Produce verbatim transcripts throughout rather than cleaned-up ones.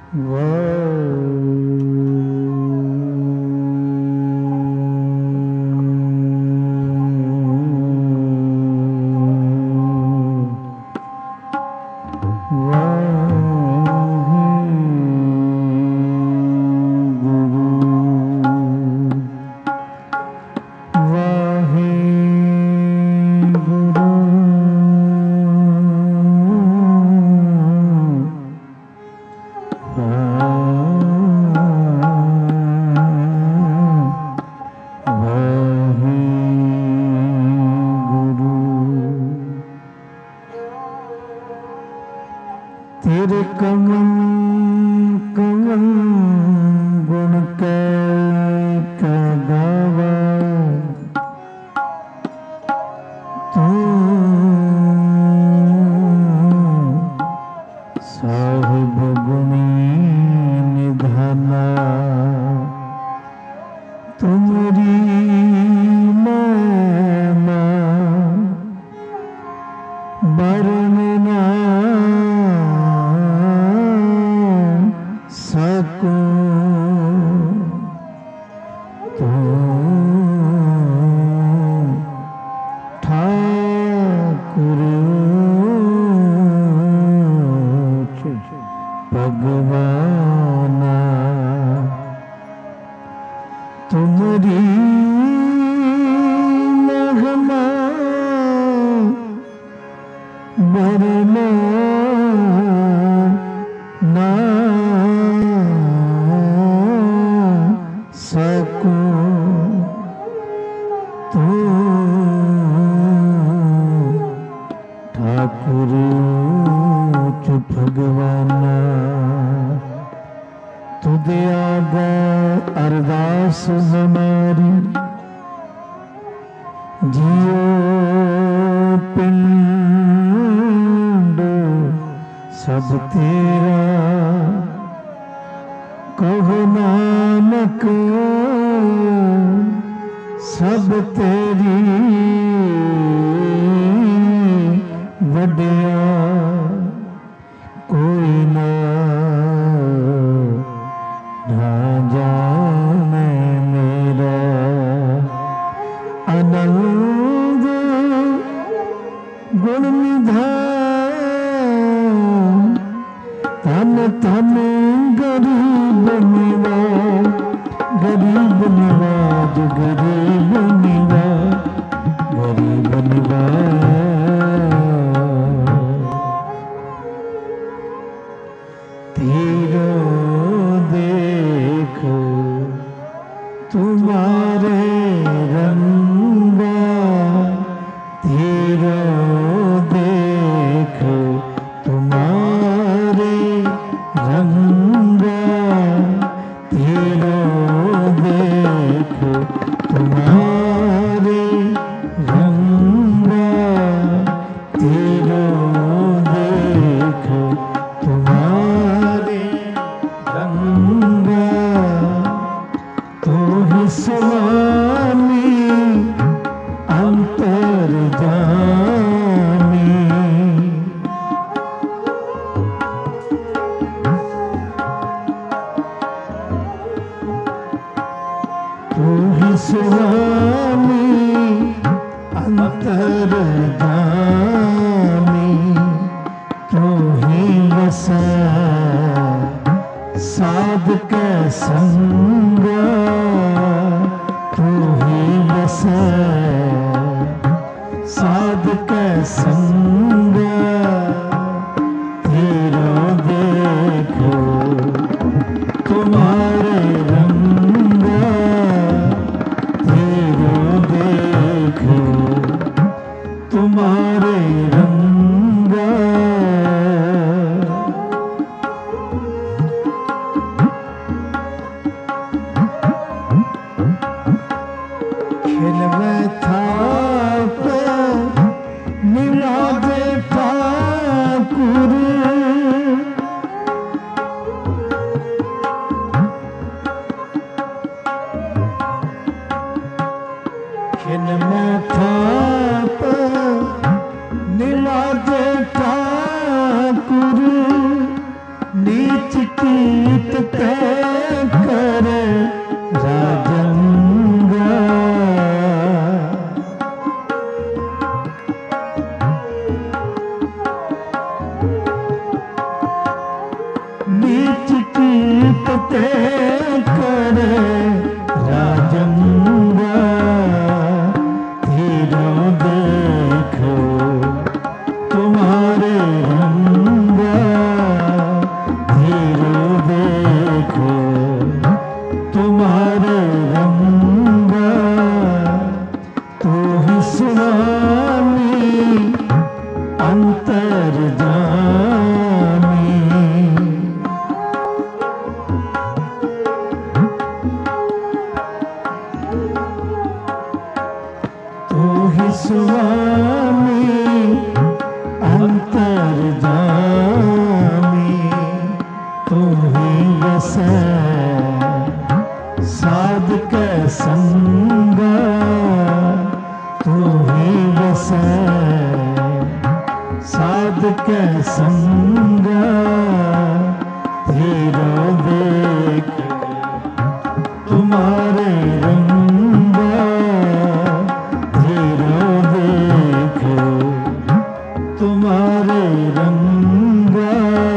तेरे कमन कमन गुण के गावा तू साहिब गुणी निधाना तुमरी मैना बरना सकूं तो ठाकुर भगवाना तुमरी महिमा बरना ना सकूं तो ठाकुर भगवाना तुदे आगा अरदास हमारी जियो पिंड सब तेरा कहो नानक सब तेरी वड्या कोई ना ना जाने मेरा आनंद गुण निधान धन धन गरीब निवाज गरीब निवाज गरीब निवाज गरीब निवाज तेरो देख तुम्हारे रंगा तेरो देख तुम्हारे रंगा तेरो देख तुम्हारे रंगा तेरो देख तुम्हारे रंगा तो ही स्वामी अंतर्जामी तू ही स्वामी अंतर्जामी तू ही वसा साधक संग तू ही वसा साधक संग तेरा देखो तुम्हारे रंग तेरा देखो तुम्हारे रंग खिलवे था पे निवा कीत ते करे राजंगा नीच कीत ते करे राजंगा धीरो देखो तुम्हारे रंगा धीरो देखो तुम्हारे रंगा तू ही स्वामी अंतर्जामी तू ही स्वामी अंतर्जामी तू ही वसै साधक संगा तू ही वसै साधक संगा धीरो देख तुम्हारे रंगा धीरो देखो तुम्हारे रंगा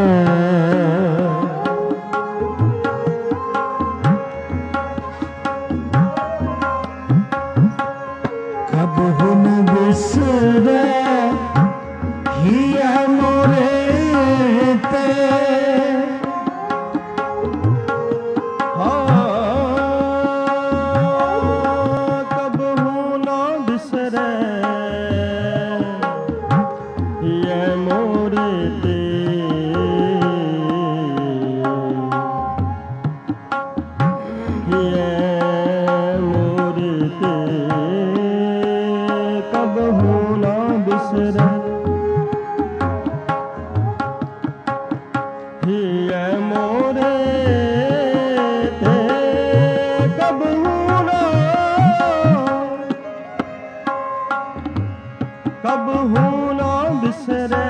कब हुन बिसरे हिया मोरे ते कब हूँ ना बिसरे ये मोरे ते ये मोरे ते कब हूँ ना बिसरे ये मोरे ते कब हूँ ना कब हूँ ना बिसरे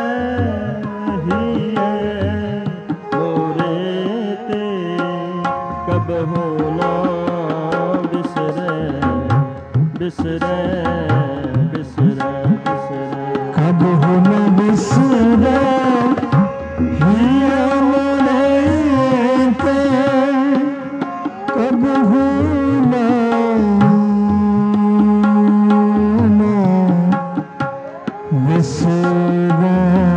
हिये मोरे ते कब हूँ ना बिसरे बिसरे बिसरे बिसरे कब हुन बिसरे हिया मोरे ते कब हुन बिसरे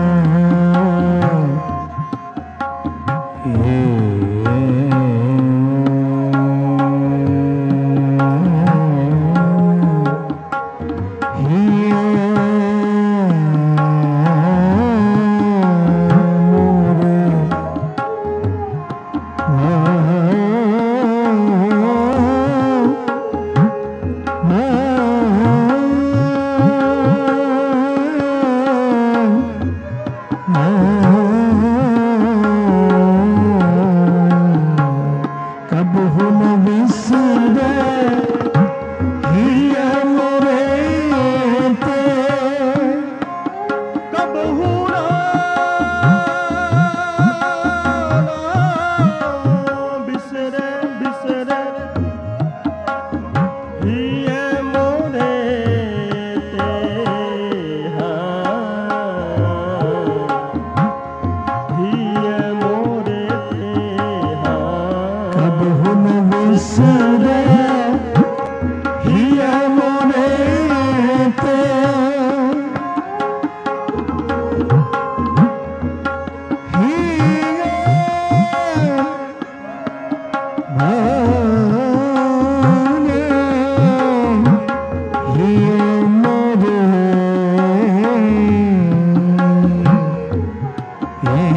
कब हुन बिसरे हिया मोरे ते कब हूँ ना बिसरे बिसरे हिये मोरे ते हिये मोरे ते कब हुन बिसरे हिया मोरे ते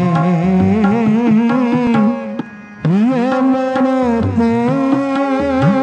हिया मोरे ते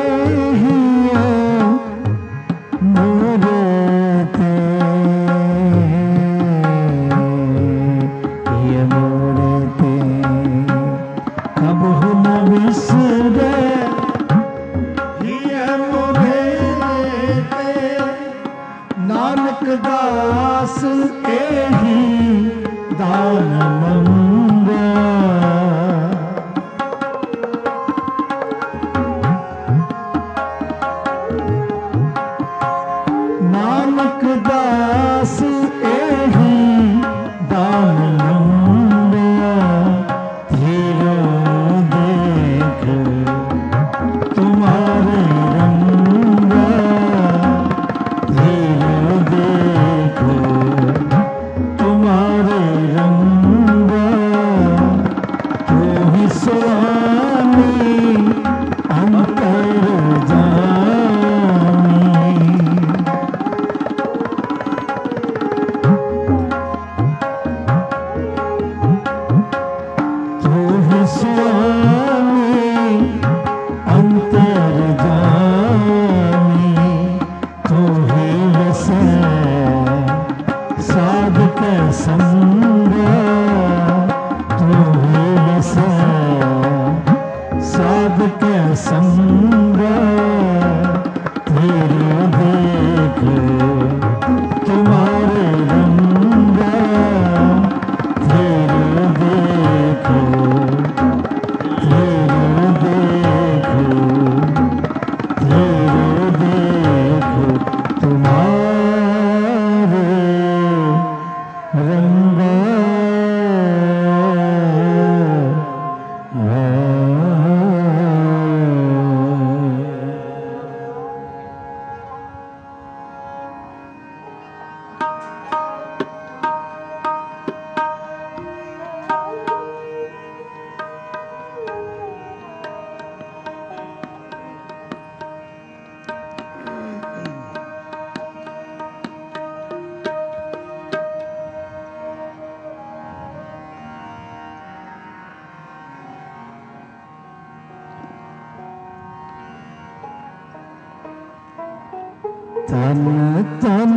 तन तन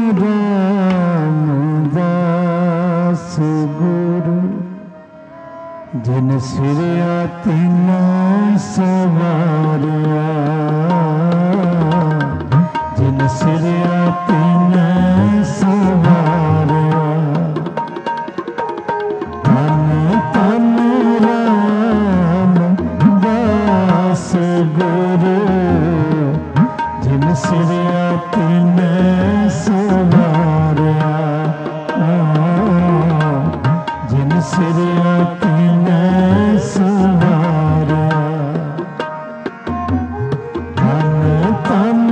रामदास गुरु जिन सिरिया तीनों सवारिया जिन सिरिया तीनों सवारिया तन तन रामदास गुरु जिन सिरिया तीनों सवारिया जिन सिरिया तीनों सवारिया तन तन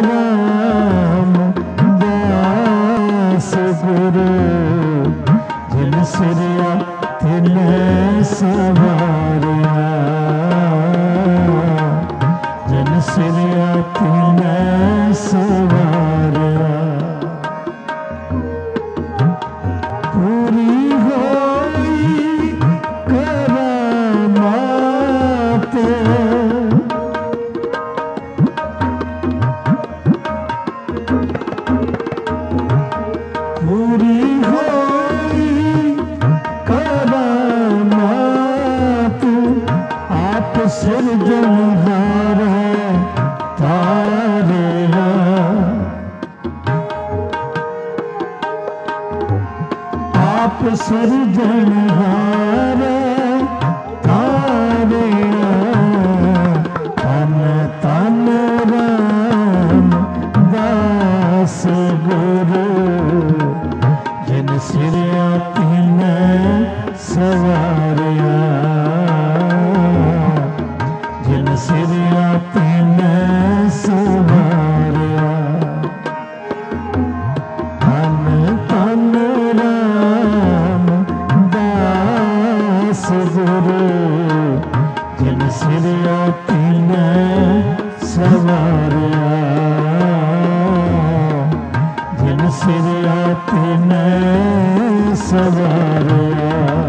रामदास गुरु जिन सिरिया तीनों सवारिया जिन सिरिया तीनों सवारिया पूरी होई करामात पूरी होई करामात आप सिरजनहार तारेगा आप सिरजनहार तारेगा तन तन रामदास गुरु जिन सिरिया तीनों सवारिया जिन सिरिया तीनों सवारिया तन तन रामदास गुरु जिन सिरिया तीनों सवारिया जिन सिरिया तीनों सवारिया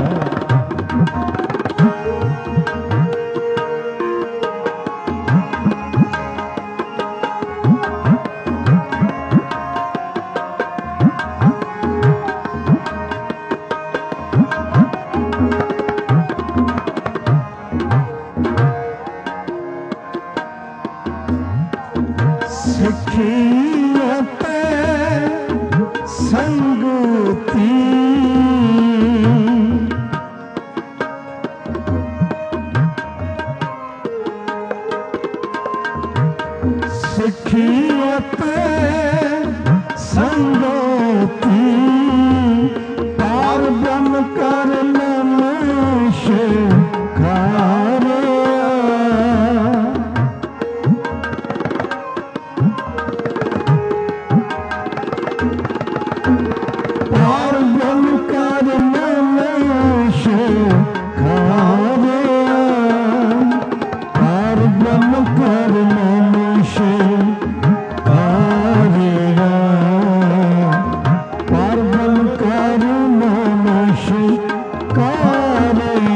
सिखियत संगति सिखियत संगति पार ब्रह्म कर नमस्कार पार ब्रह्म कर नमस्कार पार ब्रह्म कर नमस्कार पार ब्रह्म कर नमस्कार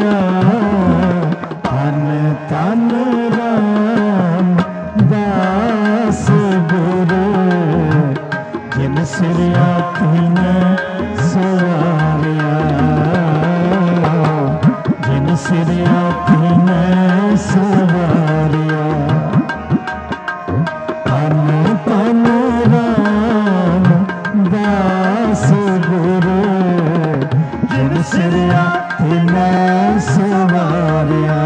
तन तन रामदास गुरु जिन सिरिया तीनों सवारिया जिन सिरिया तीनों सवारिया तन तन रामदास गुरु जिन सिरिया तीनों सवारिया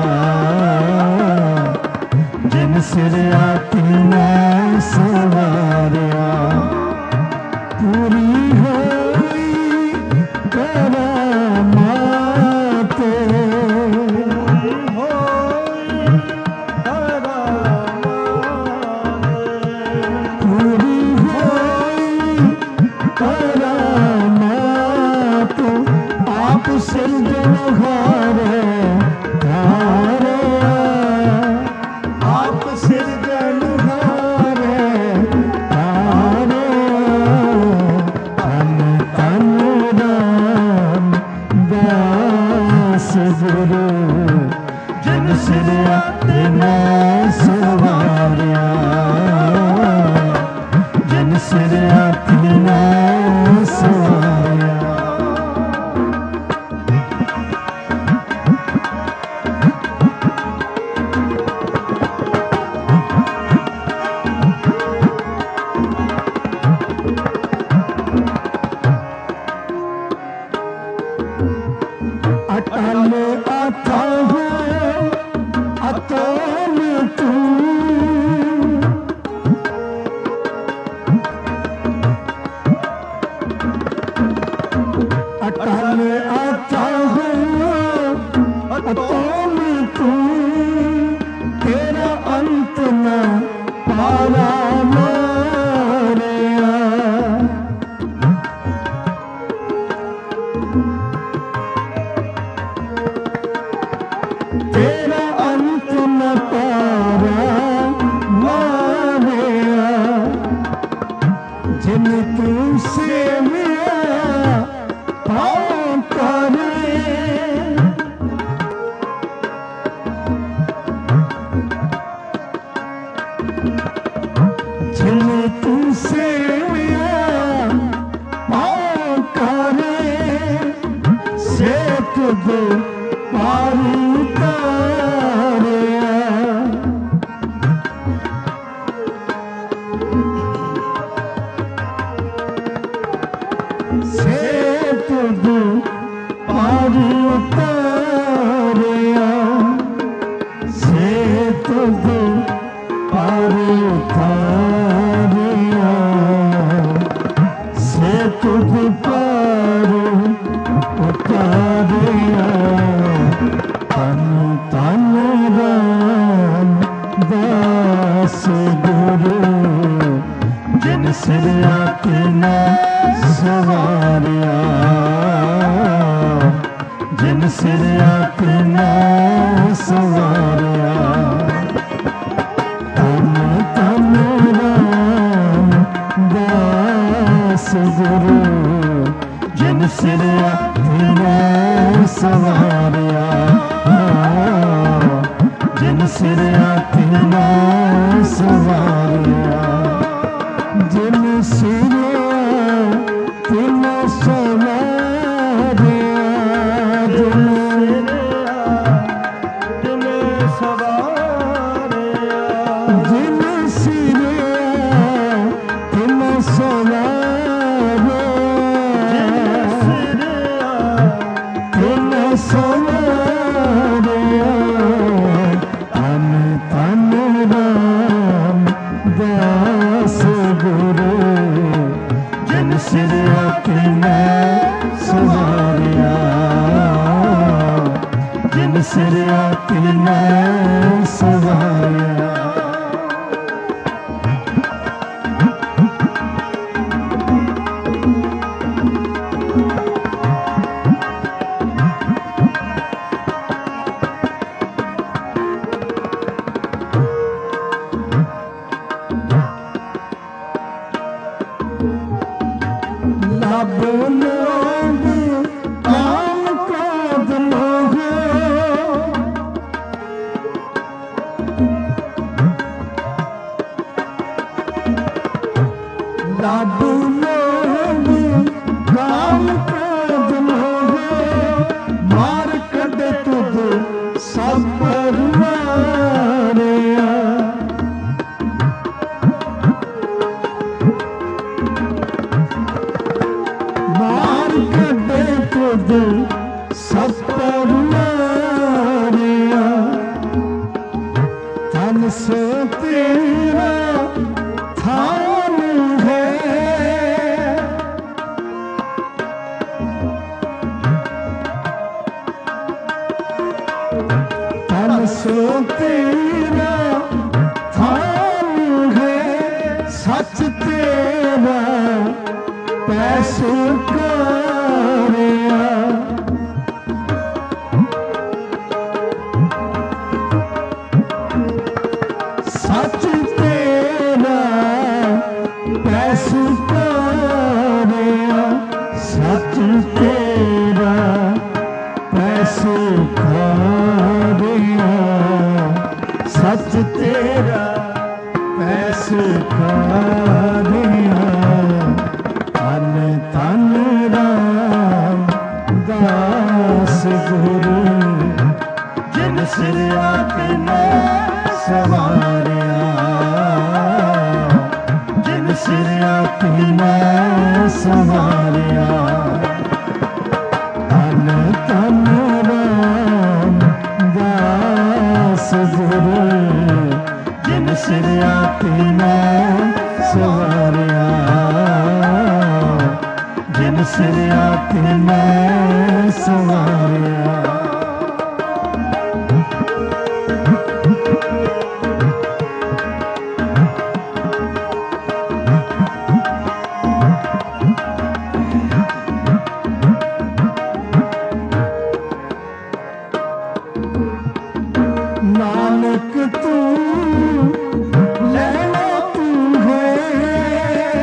जिन सिरिया तीनों सवारिया पूरी होई करामात पूरी होई करामात आप सिरजनहार तारे आप सिरजनहार तारे तन तन रामदास गुरु जिन सिरिया तीनों सवारिया जिन सिर अपना सवारिया। अटल अथाह अतोल तू, अटल अथाह अतोल तू, तेरा अंत न पारा मारिया। तेरा अंत न पारा मारिया, जिन तू से मिला पाँव करे। जिन तू से मिला पाँव करे, से तुझ पारू उतारिया। से तुझ पारू उतारिया, से तुझ पारू उतारिया, से तुझ पारू उतारिया। तन तन राम दास गुरु, जिन सिर अपना सवारिया। जिन सिर अपना सवारिया। तन तन राम दास गुरु, जिन सिर अपना सवारिया। जिन सिर अपना सवारिया। जिन सिर अपना सवारिया। जिन तिन सवारिया। जिन सिर अपना सवारिया। तिन सवारिया। तन तन राम दास गुरु, जिन सिर अपना सवारिया। जिन सिर अपना सवारिया। लब लोग काम क्रोध मोह, लब लोग काम क्रोध मोह, मार कद तुझ सब मारिया। मार कदे तुझ सब मारिया। तन से तेरा थान है, तन से तेरा थान है। सच तेरा पैसे कारिया। सच तेरा पैसे कारिया। सच तेरा पैसे कारिया। सच तेरा पैसे कारिया। सिरिया तिने सवारिया जिन सिरिया तिने सवारिया तन तन राम दास गुरु जिन सिरिया तिने सवारिया जिन सिरिया तिने सवारिया नानक तू लैला तू है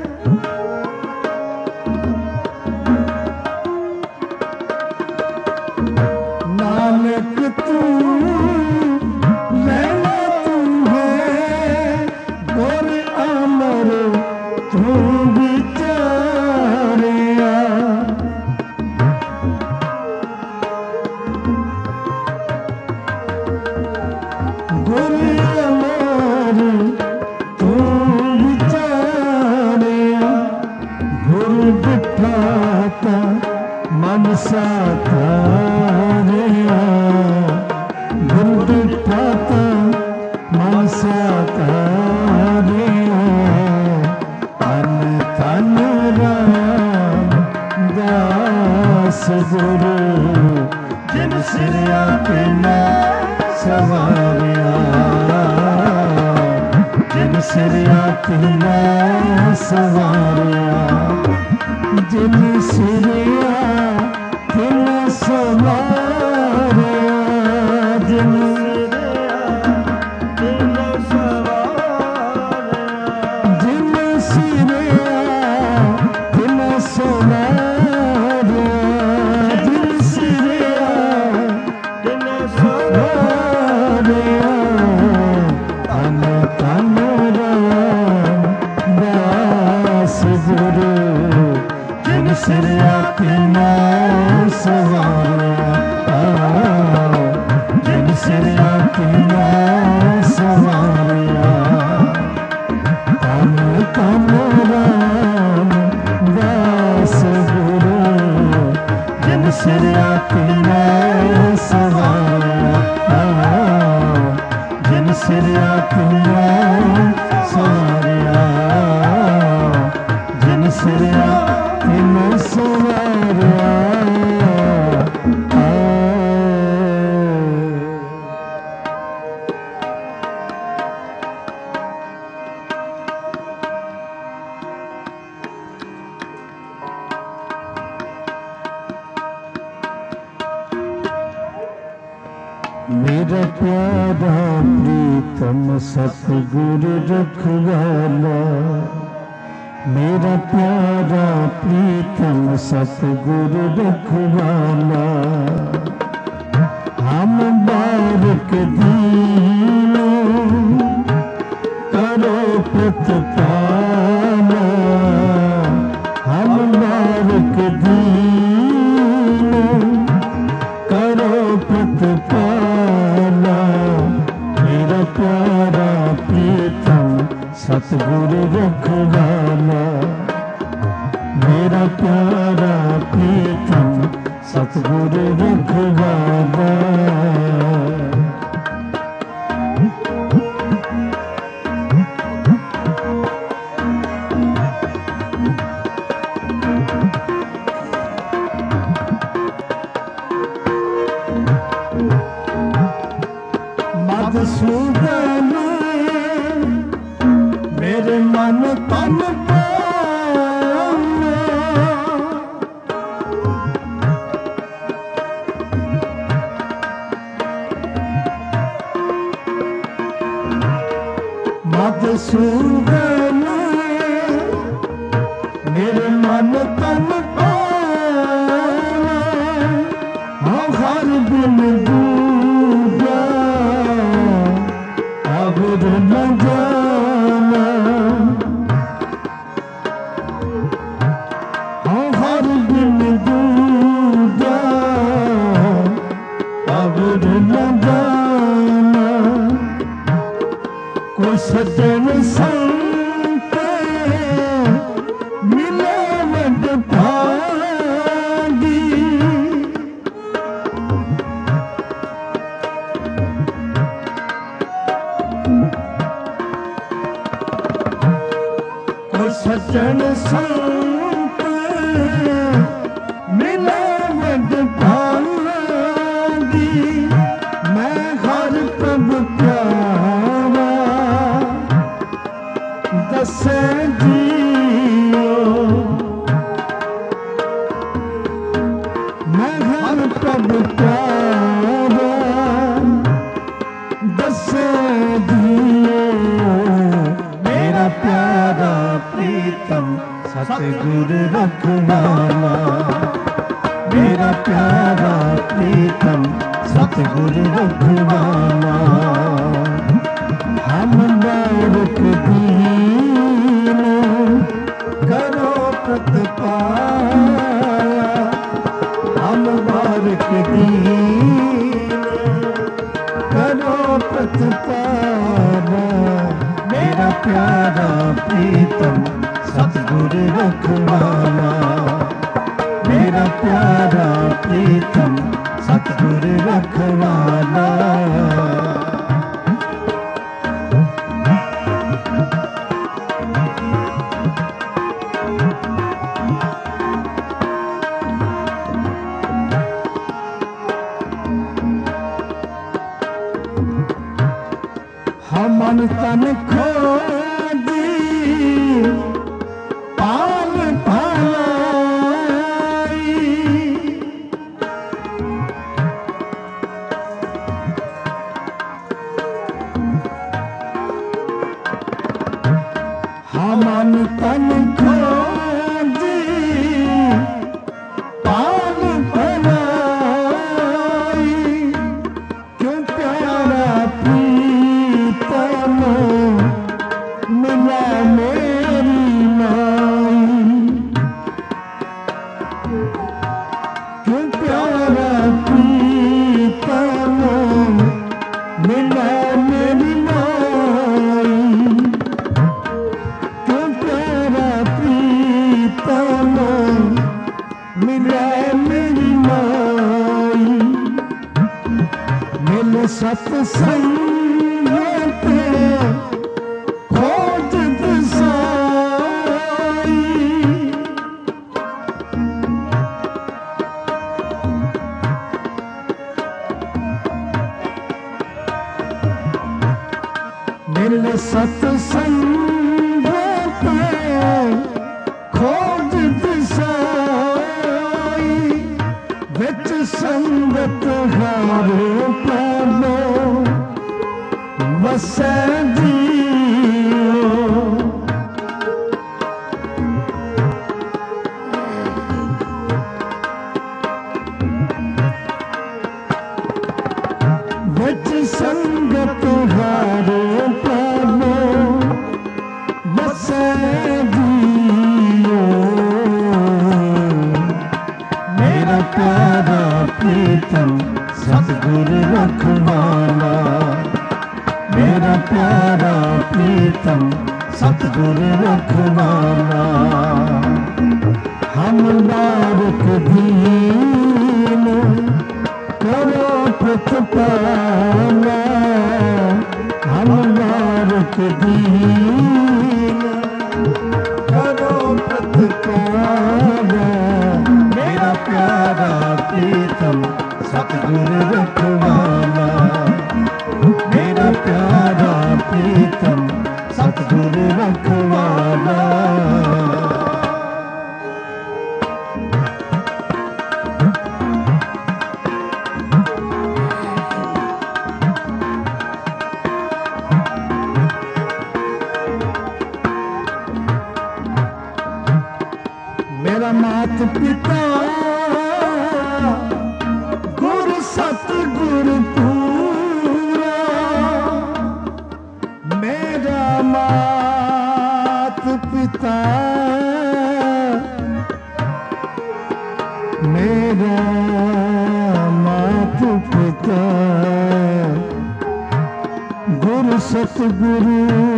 नानक तू लैला तू है गुर अमर तू विचारिया गुर अमर तू विचारिया गुर बिठाता मन सातारिया गुर बिठाता मन सातारिया तन तन राम दास गुरु जिन सिरिया तिने सवारिया जिन सिरिया तिने सवारिया जिन सिरिया तिने सवारिया जिन जिन सिरिया तिने सवारिया जिन सिरिया तिने सवारिया तन तन राम दास गुरु जिन सिरिया तिने सवारिया जिन सिरिया तिने सवारिया तन तन राम दास गुरु जिन सिरिया तिने सवारिया जिन सिरिया तिने सवारिया जिन सिरिया तिने सवारिया मेरा प्यारा प्रीतम सतगुरु रखवाला मेरा प्यारा प्रीतम सतगुरु रखवाला हम बारक दीनों करो प्रतिपाला हम बारक दीनों करो प्रतिपाला मेरा प्यारा प्रीतम सतगुरु रखवाला मेरा प्यारा प्रीतम सतगुरु रखवाला मधुसूदन मेरे मन तन पाना मधुसूदन मेरे मन तन पाना हाँ हर दिन दूजा अब न जाना हाँ हर दिन दूजा अब गुर न जाना कोई सज्जन संत मिले वड भागी कोई सज्जन संत मिले वड भागी मैं हर प्रभु प्यारा दसे जियो मैं हर प्रभु प्यारा दसे जियो मेरा प्यारा प्रीतम सतगुर रखवाला मेरा प्यारा प्रीतम सतगुर रखवाला हम बारक दीन करो प्रतिपाला हम बारक दीन करो प्रतिपाला मेरा प्यारा प्रीतम सतगुर रखवाला मेरा प्यारा प्रीतम सतगुर रखवाला हम मन तन खो दी पाल पाई हम मन तन खो दी पाल पाई क्यों प्यारा प्रीतम मिला मेरी माई क्यों प्यारा प्रीतम मिला मेरी माई क्यों प्यारा प्रीतम मिला मेरी माई मिल सत्संग पे खोज दिसाई मिल सत्संग पे खोज दिसाई विच संगत हारे पालो वसै जियो विच संगत हारे पालो वसै जियो मेरा प्यारा प्रीतम सतगुर रखवाला मेरा प्यारा प्रीतम सतगुर रखवाला हम बारक दीन करो प्रतिपाला हम बारक दीन करो प्रतिपाला मेरा प्यारा प्रीतम सतगुर रखवाला मेरा प्यारा प्रीतम सतगुर रखवाला मेरा मात पिता गुर सतगुर गुरु सतगुरु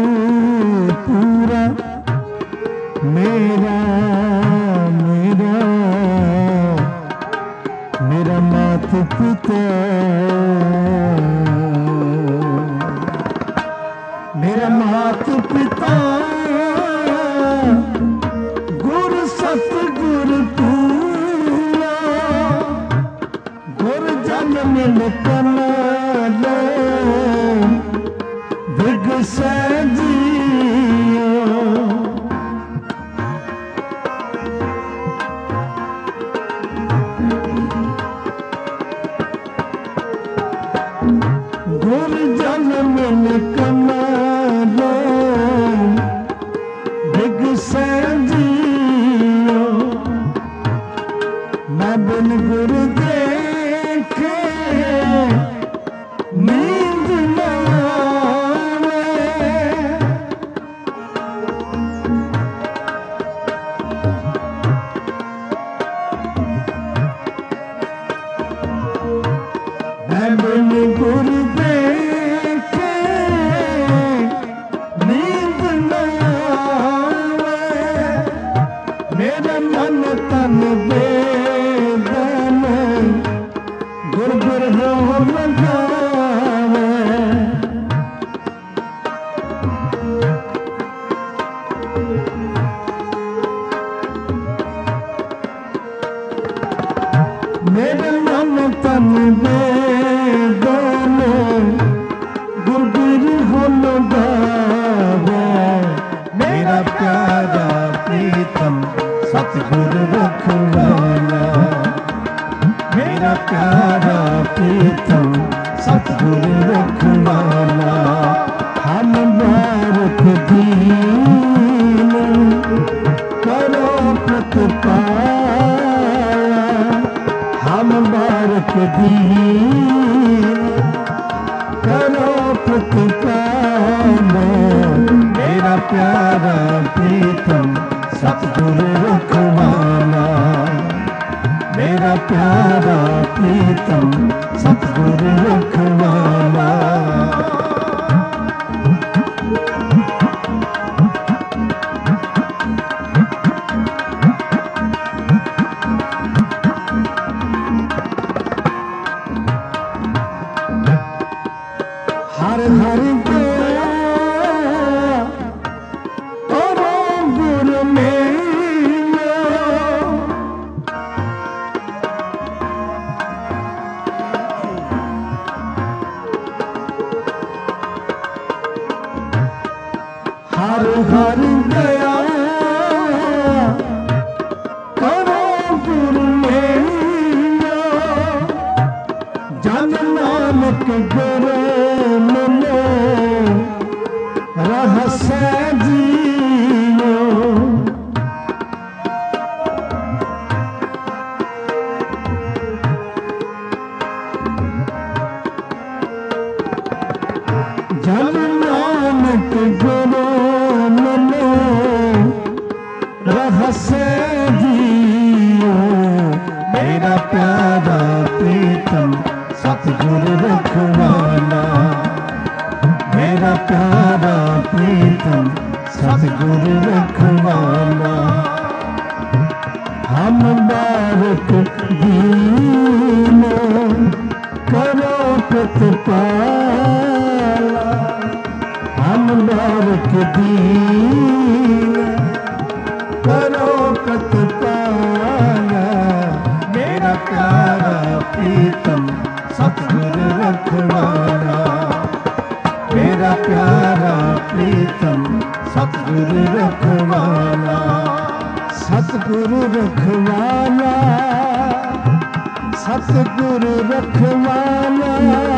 पूरा मेरा मेरा मेरा माता पिता मेरा माता पिता गुरु सतगुरु पूरा गुरु जन मिल कमालो बिग सजियो गुरु जन मिल कमालो बिग सजियो मैं बिन गुरु देखे नींद न आवे मैं बिन गुरु देखे नींद न आवे मेरा मन तन बेदन गुर गुर हो लगावे मेरे मन तन बेदन गुर गुर हो लगावे मेरा प्यारा प्रीतम सतगुरु रखवाला मेरा प्यारा प्रीतम सतगुरु रखवाला हम बारक दीन करो प्रतिपाला हम बारक दीन करो प्रतिपाला मेरा प्यारा प्रीतम सतगुरु रखवाला मेरा प्यारा प्रीतम सतगुरु रखवाला हर हर गया और गुरु मेरा हर हर गया करो गुरु मेरा जन नानक गुरु मिले रहस्य जियो जन नानक गुरु मिले रहस्य जियो मेरा प्यारा प्रीतम सतगुरु रखवाला मेरा प्यारा प्रीतम सतगुरु रखवाला हम बारक दीन करो प्रतिपाला हम बारक दीन करो प्रतिपाला मेरा प्यारा प्रीतम सतगुरु रखवाला मेरा प्यारा प्रीतम सतगुरु रखवाला सतगुरु रखवाला सतगुरु रखवाला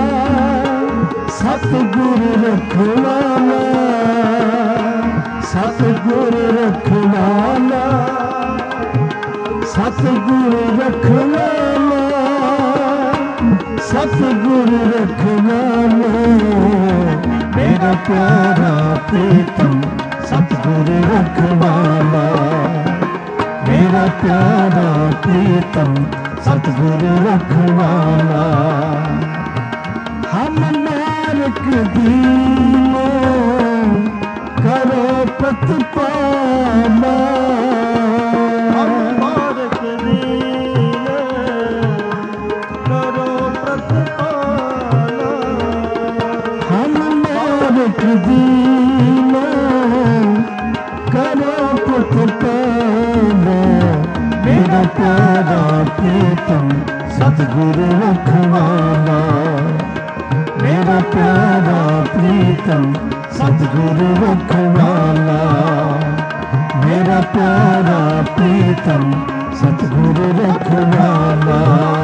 सतगुरु रखवाला सतगुरु रखवाला सतगुरु रखवाला सतगुरु रखवाला मेरा प्यारा प्रीतम सतगुरु रखवाला मेरा प्यारा प्रीतम सतगुरु रखवाला दीन करो प्रतिपाला हम बारक दीन करो प्रतिपाला हम बारक दीन करो प्रतिपाला मेरा प्यारा प्रीतम सतगुरु रखवाला मेरा प्यारा प्रीतम सतगुरु रखवाला मेरा प्यारा प्रीतम सतगुरु रखवाला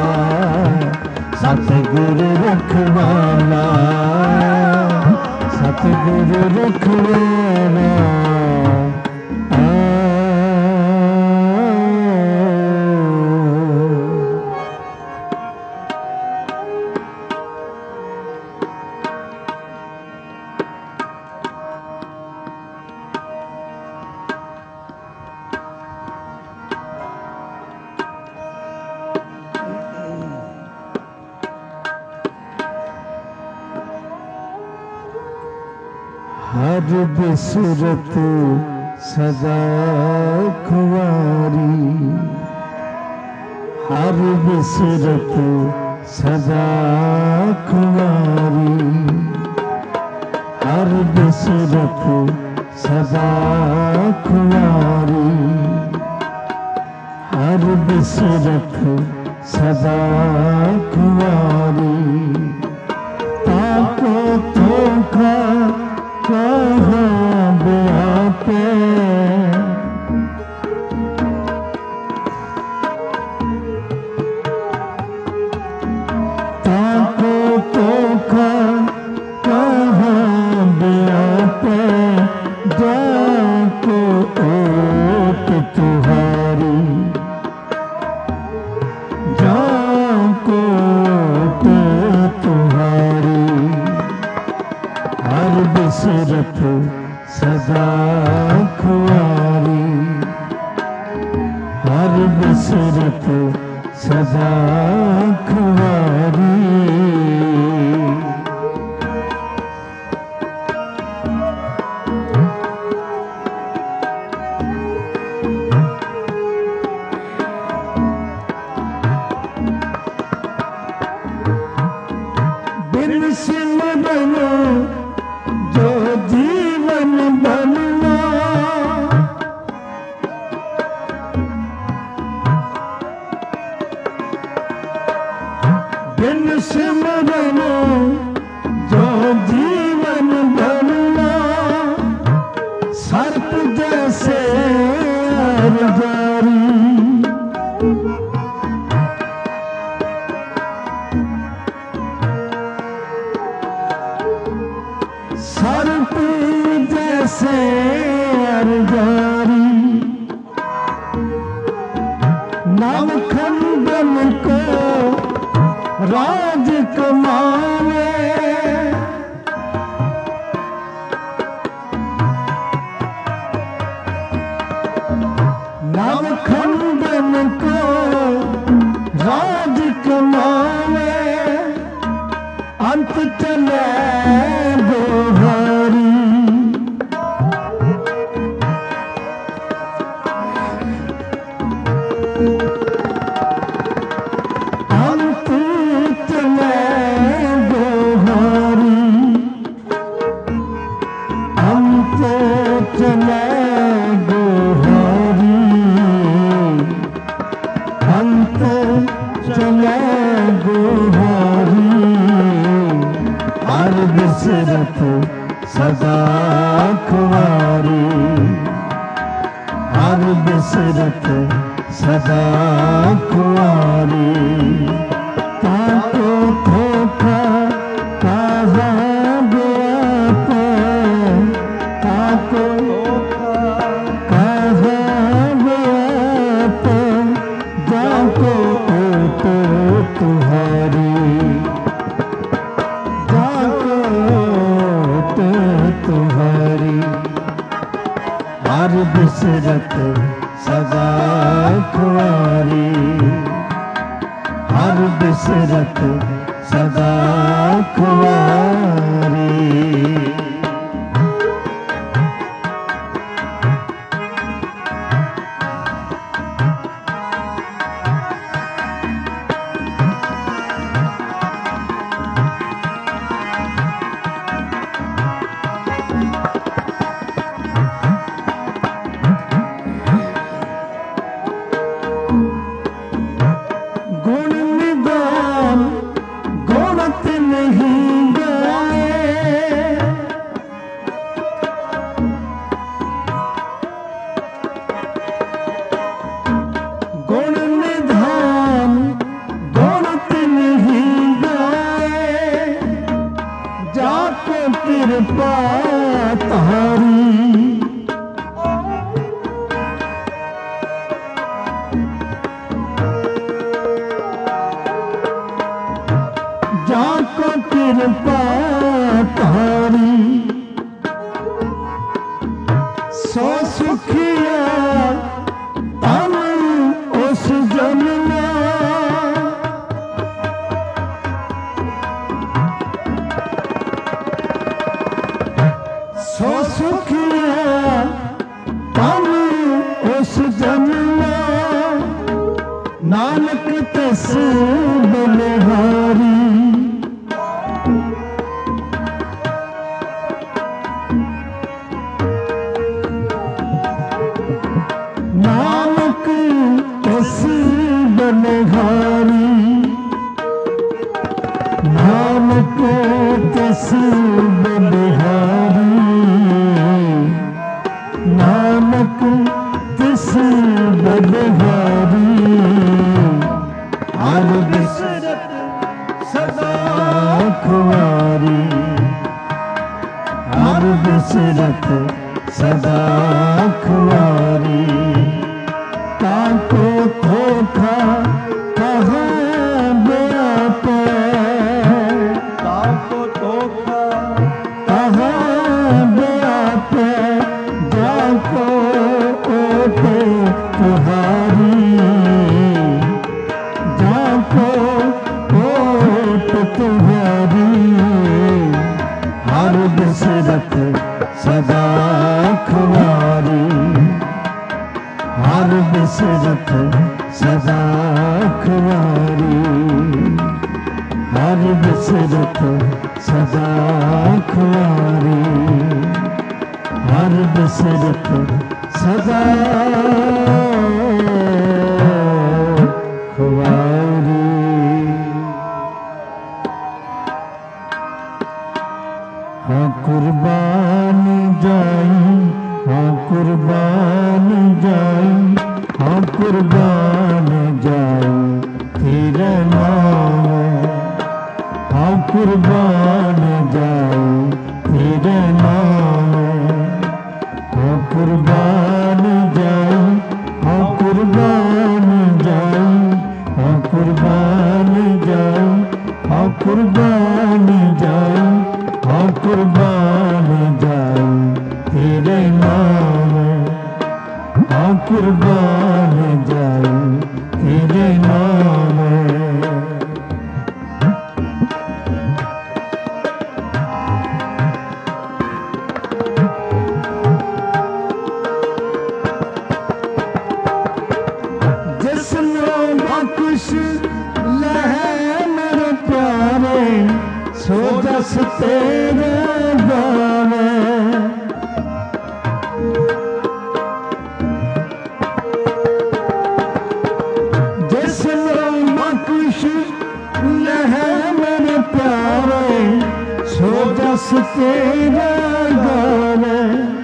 सतगुरु रखवाला सतगुरु रखवाला हर बिसरत सदा खुआरी हर बिसरत सदा खुआरी हर बिसरत सदा खुआरी हर बिसरत सदा खुआरी ताको धोखा कहाँ ब्यापे ताको धोखा कहाँ ब्यापे जाको ओट तुहारी जाको ओट तुहारी हर बिसरत सदा खुआरी हर बिसरत सदा खुआरी बिन सिमरन जो जीवन बनना बिन सिमरन जो जीवन बनना सर्प जैसे अरजारी सर्प जैसे अरजारी नवखंडन को राज कमावे नवखंडन को राज कमावे अंत चले दोहारी अंत चले दोहारी अंत चले दोहारी अंत चले दोहारी हर बिसरत सदा खुआरी हर बिसरत सदा खुआरी ताको धोखा कहाँ ब्यापे ताको कहाँ ब्यापे जाको ओट तुहारी जाको ओट तुहारी हर बिसरत सदा खुआरी हर बिसरत सदा खुआरी जाको कृपा तारी जाको कृपा तारी सो सुखिया तन उस जन्म सो सुखिया तन उस जन्म नानक तिस बलिहारी नानक तिस बलिहारी नानक तिस बलिहारी नानक तिस बलिहारी हर बिसरत सदा खुआरी हर बिसरत सदा खुआरी ताको धोखा कहाँ व्यापे ताको धोखा कहाँ व्यापे जाको ओटे तुहारी जाको ओट तुहारी हर बिसरत सदा खुआरी हर बिसरत सदा खुआरी हर बिसरत सदा खुआरी हर बिसरत सदा खुआरी हाँ कुर्बान जाई हाँ कुर्बान जाई हाँ कुर्बान जाई तेरा नाम हाँ कुर्बान जाई तेरा नाम हाँ कुर्बान जाई हाँ कुर्बान जाई हाँ कुर्बान जाई हाँ कुर्बान जाई हाँ कुर्बान जाई तेरे नाम हाँ कुर्बान जाई तेरे नाम जिसने बख्श लहे मेरे प्यारे सो जस तेरे गावे जिसने बख्श लहे मेरे प्यारे सो जस तेरे गावे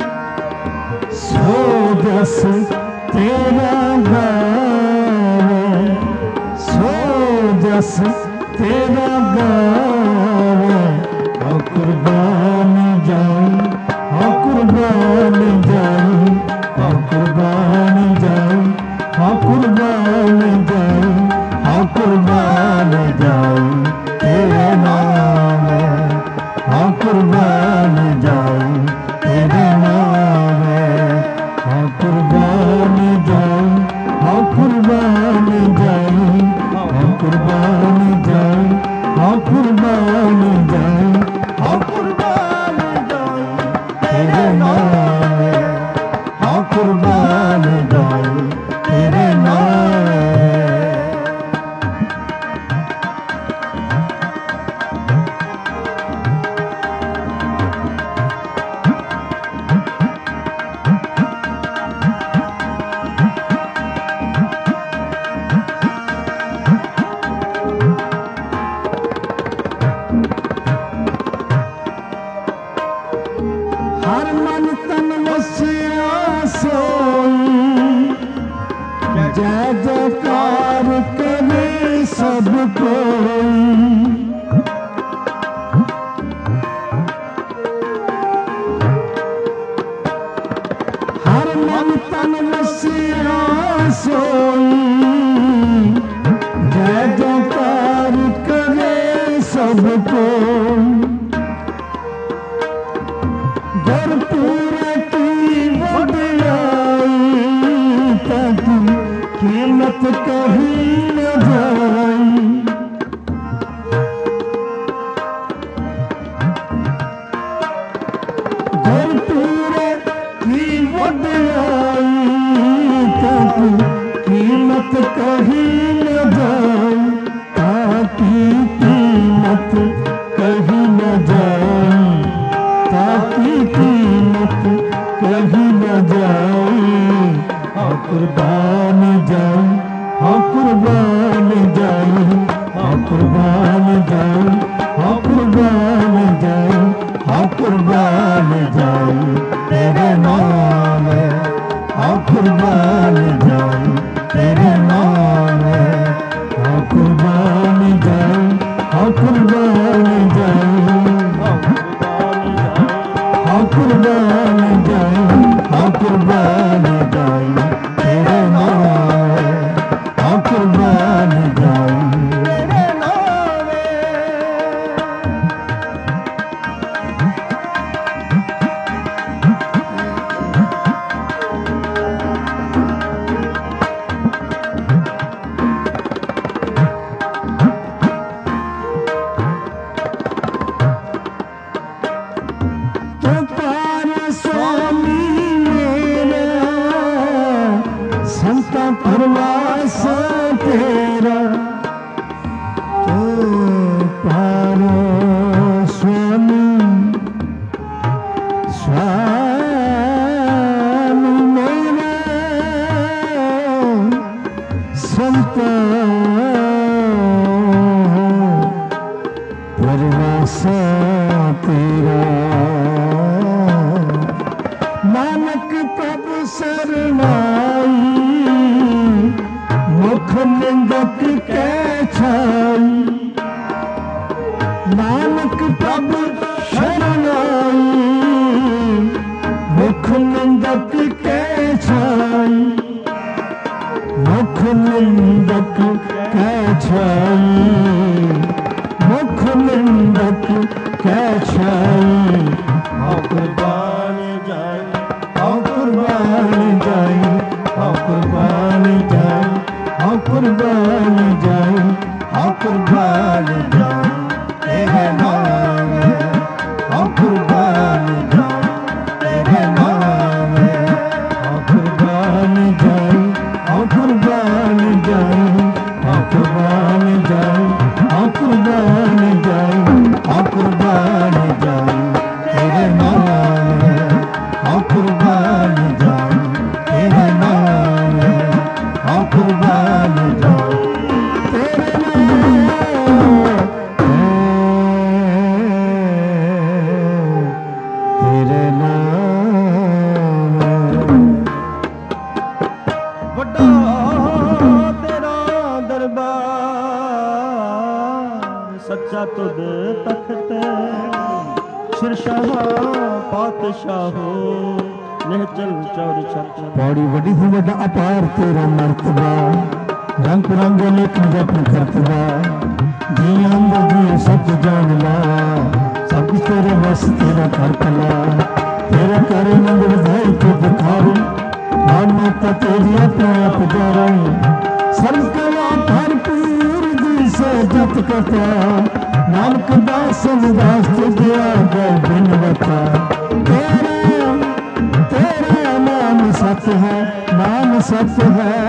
सो जस तेरा गावे सो जस तेरा गावे हाँ कुर्बान जाई हाँ कुर्बान जाई हाँ कुर्बान जाई हाँ कुर्बान जाई हाँ कुर्बान जाई तेरे नाम हाँ कुर्बान जाई तेरे नाम हाँ कुर्बान जाई हाँ कुर्बान जाई हाँ कुर्बान जाई हाँ कुर्बान जाई हाँ कुर्बान जाई तेरे नाम हाँ कुर्बान जाई तेरे नाम हर मन तन वसिया सोई जय जयकार करे सब कोई और पूरे की वड्याई ताकि कीमत कहीं न जाए, ताकि कीमत कहीं न जाए, ताकि कीमत कहीं न जाए। हाँ कुर्बान जाए, हाँ कुर्बान जाए, हाँ कुर्बान जाए, हाँ कुर्बान जाए, हाँ कुर्बान जाए तेरे नाम है, हाँ कुर्बान जाए तेरे नाम है, हाँ कुर्बान जाए, हाँ कुर्बान जाए, हाँ कुर्बान जाए, हाँ कुर्बान जाए तेरे नाम है, हाँ कुर्बान जाए तेरे नाम है। तो पार स्वामी मेरा संता परवास तेरा, तो पार स्वामी स्वामी मेरा संता परवास तेरा। नानक प्रभु शरणाई मुख निंदक कै छाई, नानक प्रभु शरणाई मुख निंदक कै छाई, मुख निंदक कै छाई, मुख निंदक कै छाई। हाँ कुर्बान जाए, हाँ कुर्बान जाए, हाँ कुर्बान जाए, हाँ कुर्बान जाए, हाँ कुर्बान जाए तेरे नाम है, हाँ कुर्बान जाए तेरे नाम है, हाँ कुर्बान जाए, हाँ कुर्बान जाए, हाँ कुर्बान जाए, हाँ कुर्बान जाए, हाँ कुर्बान जाए तेरे नाम है, हाँ कुर्बान जाए तेरे नाम है, हाँ कुर्बान जाए तेरे नाम तेरे नाम। ਵੱਡਾ ਤੇਰਾ ਦਰਬਾਰ ਸੱਚਾ ਤੁਧ ਤਖਤ, ਸ਼ਿਰਸ਼ਾਹ ਪਾਤਸ਼ਾਹੋ ਨਿਹਚਲ ਚੌਰ ਛਤ। पौड़ी वडी से वड्डा अपार तेरा मर्तबा, रंग रंग अनेक जपन करतबा, जी अंदर जी सब जान ला, सब कुछ तेरे बस तेरा कर कला, तेरा कर नंद विधाई के दिखावे, मान्यता तेरी अपने आप जारे, सर्व कला भरपूर दी से जत कथा, नानक दासन दास तुझे गए बिन बता। तेरा तेरा नाम सत्य है, नाम सत्य है,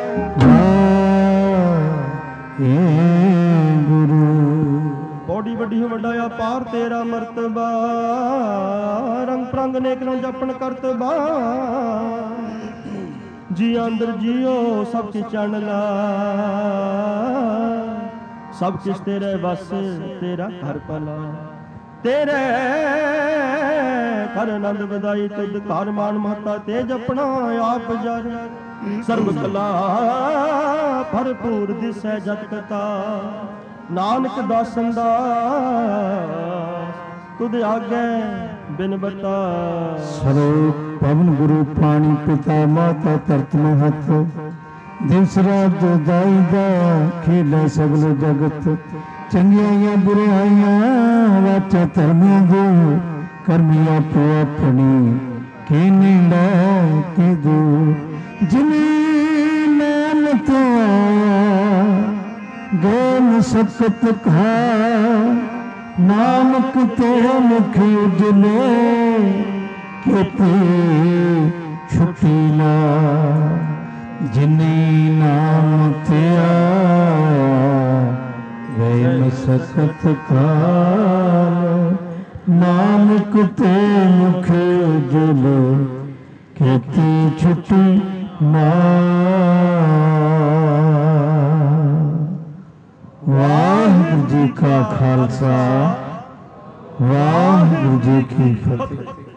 वाहे गुरु। ਬੋਡੀ ਵੱਡੀ ਵੱਡਾ ਅਪਾਰ ਤੇਰਾ ਮਰਤਬਾ, ਰੰਗ ਪ੍ਰੰਗ ਨੇਕ ਨੂੰ ਜਪਣ ਕਰਤਬਾ, ਜੀ ਅੰਦਰ ਜੀਓ ਸਭ ਕੀ ਚਣਨਾ, ਸਭ ਕਿਸ ਤੇਰੇ ਵਸ ਤੇਰਾ ਘਰ ਭਲਾ, ਤੇਰੇ ਕਰ ਆਨੰਦ ਵਧਾਈ ਤੁਧ ਘਰ ਮਾਨ ਮਹਤਾ ਤੇਜ ਆਪਣਾ ਆਪ ਜਰ, ਸਰਬ ਕਲਾ ਭਰਪੂਰ ਦਿਸੈ ਜਤ ਕਥਾ, ਨਾਨਕ ਦਾਸਨ ਦਾਸ ਤੁਧ ਆਗੇ ਬਿਨ ਬਤਾ। ਸਰੂਪ ਪਵਨ ਗੁਰੂ ਪਾਣੀ ਪਿਤਾ ਮਾਤਾ ਧਰਤ ਮਹਤ, ਦਿਵਸ ਰਾਤ ਦਾਈ ਦਾ ਖੇਲੇ ਸਗਲ ਜਗਤ, ਚੰਗਿਆਈਆਂ ਬੁਰਾਈਆਂ ਵਾਚਾ ਧਰਮਾਂ ਦੇ, ਕਰਮੀ ਆਪੋ ਆਪਣੀ ਕੀ ਨੇੜਾ ਕੀ ਦੂਰ, ਜਿਨੇ ਨਾਮ ਤੇ ਆਇਆ ਗਏ ਮੁਸਕਤ ਖਾ, ਨਾਨਕ ਤੇ ਮੁਖ ਉਜਲੇ खेती छुट्टी ला जिन्नी नाम ते आया गए मसकत काल नानक ते मुख जुल खेती छुट्टी वाहिगुरू जी का खालसा वाहिगुरू जी की फतेह।